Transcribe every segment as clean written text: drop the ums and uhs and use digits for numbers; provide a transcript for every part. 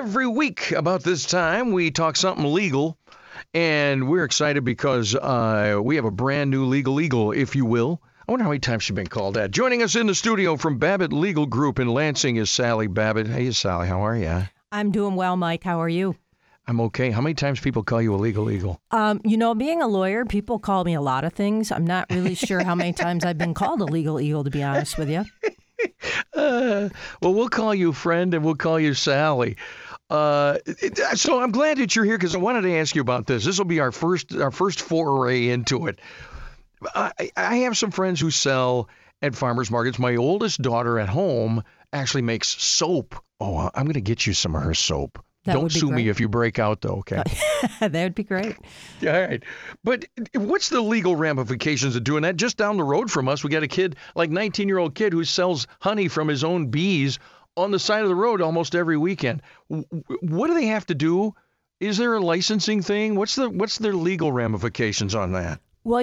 Every week about this time, we talk something legal, and we're excited because we have a brand new legal eagle, if you will. I wonder how many times she's been called that. Joining us in the studio from Babbitt Legal Group in Lansing is Sally Babbitt. Hey, Sally, how are you? I'm doing well, Mike. How are you? I'm okay. How many times people call you a legal eagle? Being a lawyer, people call me a lot of things. I'm not really sure how many times I've been called a legal eagle, to be honest with you. Well, we'll call you friend and we'll call you Sally. So I'm glad that you're here because I wanted to ask you about this. This will be our first foray into it. I have some friends who sell at farmers markets. My oldest daughter at home actually makes soap. Oh, I'm going to get you some of her soap. Don't sue me if you break out, though, okay? That would be great. All right. But what's the legal ramifications of doing that? Just down the road from us, we got a kid, like 19-year-old kid, who sells honey from his own bees on the side of the road almost every weekend. What do they have to do? Is there a licensing thing? What's their legal ramifications on that? Well,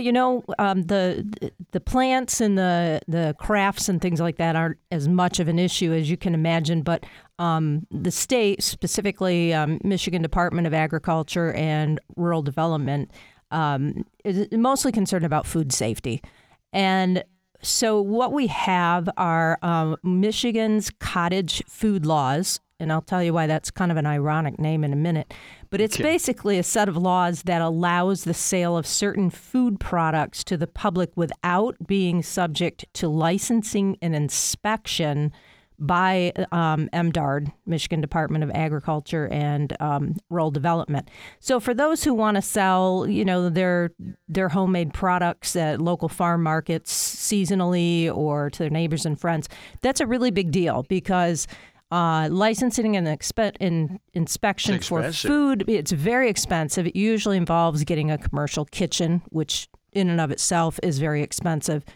the plants and the crafts and things like that aren't as much of an issue as you can imagine, but the state, specifically Michigan Department of Agriculture and Rural Development, is mostly concerned about food safety. And so what we have are Michigan's cottage food laws, and I'll tell you why that's kind of an ironic name in a minute. But it's basically a set of laws that allows the sale of certain food products to the public without being subject to licensing and inspection by MDARD, Michigan Department of Agriculture and Rural Development. So for those who want to sell, their homemade products at local farm markets seasonally or to their neighbors and friends, that's a really big deal because licensing and inspection for food, it's very expensive. It usually involves getting a commercial kitchen, which in and of itself is very expensive.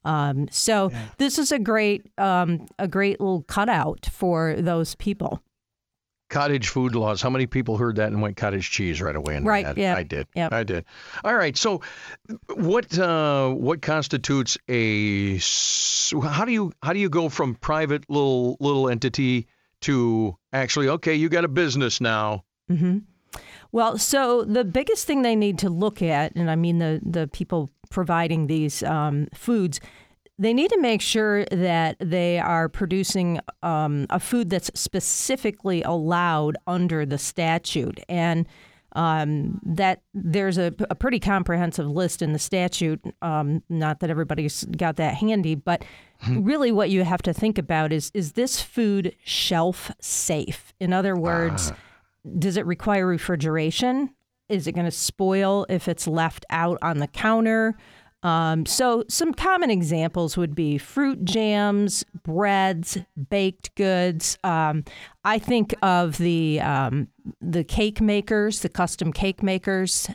This is a great little cutout for those people. Cottage food laws. How many people heard that and went cottage cheese right away? Right. Yeah. I did. Yep. I did. All right. So, what constitutes a? How do you go from private little entity to actually you got a business now? Mm-hmm. Well, so the biggest thing they need to look at, and I mean the people providing these foods, they need to make sure that they are producing a food that's specifically allowed under the statute. And that there's a pretty comprehensive list in the statute. Not that everybody's got that handy, but really what you have to think about is this food shelf safe? In other words, does it require refrigeration? Is it going to spoil if it's left out on the counter? So some common examples would be fruit jams, breads, baked goods. I think of the cake makers, the custom cake makers,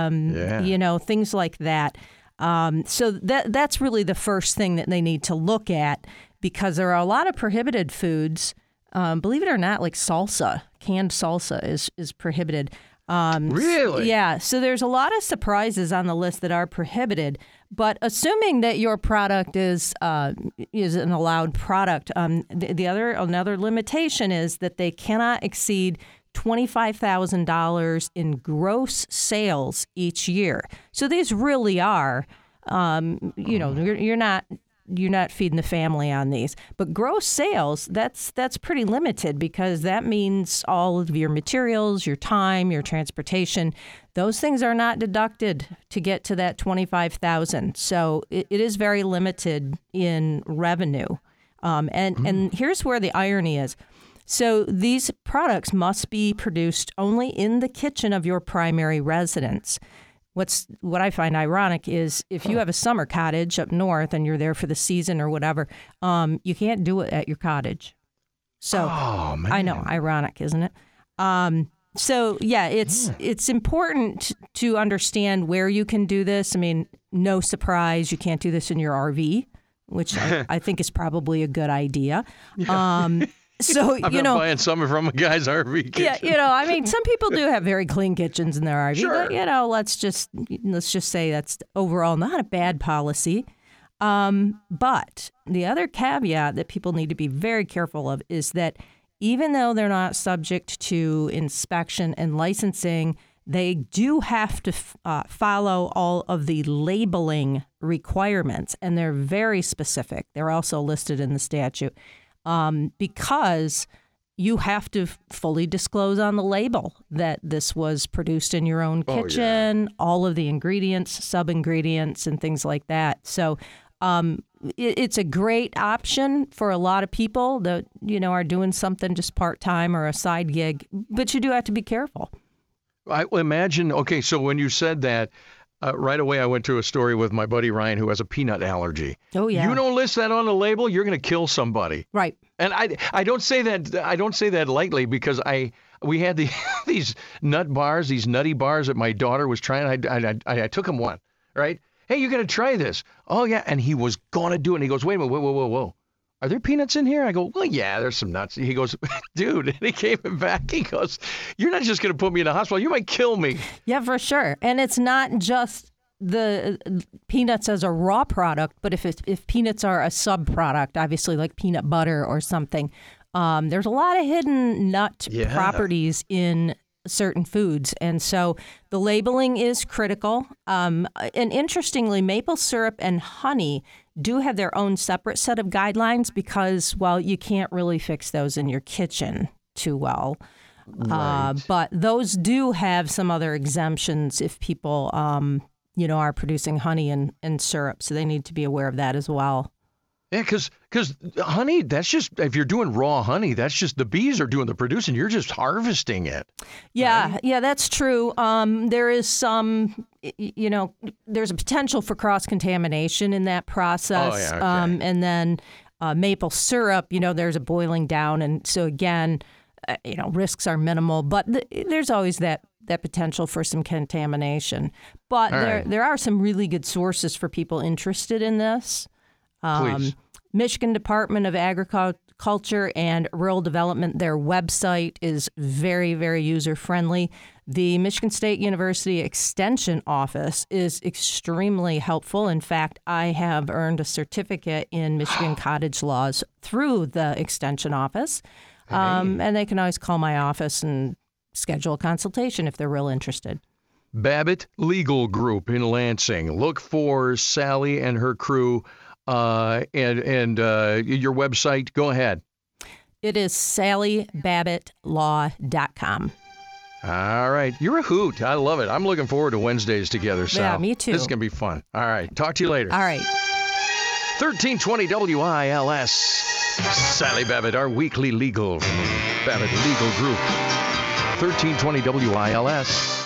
things like that. So that's really the first thing that they need to look at because there are a lot of prohibited foods. Believe it or not, like salsa, canned salsa is prohibited. Really? Yeah. So there's a lot of surprises on the list that are prohibited. But assuming that your product is an allowed product, another limitation is that they cannot exceed $25,000 in gross sales each year. So these really are, you're not feeding the family on these. But gross sales, that's pretty limited because that means all of your materials, your time, your transportation, those things are not deducted to get to that $25,000. So it is very limited in revenue. And here's where the irony is. So these products must be produced only in the kitchen of your primary residence. What I find ironic is if you have a summer cottage up north and you're there for the season or whatever, you can't do it at your cottage. So I know, ironic, isn't it? It's important to understand where you can do this. I mean, no surprise, you can't do this in your RV, which I think is probably a good idea. So, I've been buying some from a guy's RV kitchen. Yeah, I mean, some people do have very clean kitchens in their RV, sure. But, let's just say that's overall not a bad policy. But the other caveat that people need to be very careful of is that even though they're not subject to inspection and licensing, they do have to follow all of the labeling requirements, and they're very specific. They're also listed in the statute because you have to fully disclose on the label that this was produced in your own kitchen, all of the ingredients, sub-ingredients, and things like that. So it's a great option for a lot of people that, are doing something just part-time or a side gig, but you do have to be careful. I imagine, okay, so when you said that, right away I went to a story with my buddy Ryan who has a peanut allergy. Oh, yeah. You don't list that on the label, you're going to kill somebody. Right. And I don't say that lightly because we had these nutty bars that my daughter was trying. I took him one, right? Hey, you're going to try this. Oh, yeah. And he was going to do it. And he goes, wait a minute, whoa. Are there peanuts in here? I go, well, yeah, there's some nuts. He goes, dude, and he came back. He goes, you're not just going to put me in the hospital. You might kill me. Yeah, for sure. And it's not just the peanuts as a raw product, but if peanuts are a sub-product, obviously like peanut butter or something, there's a lot of hidden nut properties in certain foods. And so the labeling is critical. And interestingly, maple syrup and honey do have their own separate set of guidelines because, well, you can't really fix those in your kitchen too well. Right. But those do have some other exemptions if people, are producing honey and syrup. So they need to be aware of that as well. Yeah, because honey, that's just, if you're doing raw honey, that's just, the bees are doing the producing. You're just harvesting it. Yeah, right? Yeah, that's true. There is some, there's a potential for cross-contamination in that process. Oh, yeah, okay. And then maple syrup, there's a boiling down. And so again, risks are minimal, but there's always that potential for some contamination. But there are some really good sources for people interested in this. Please. Michigan Department of Agriculture and Rural Development, their website is very, very user-friendly. The Michigan State University Extension Office is extremely helpful. In fact, I have earned a certificate in Michigan cottage laws through the Extension Office. And they can always call my office and schedule a consultation if they're real interested. Babbitt Legal Group in Lansing. Look for Sally and her crew. And your website, go ahead. It is SallyBabbittLaw.com. All right. You're a hoot. I love it. I'm looking forward to Wednesdays together, Sal. Yeah, me too. This is going to be fun. All right. Talk to you later. All right. 1320 WILS. Sally Babbitt, our weekly legal from Babbitt Legal Group. 1320 WILS.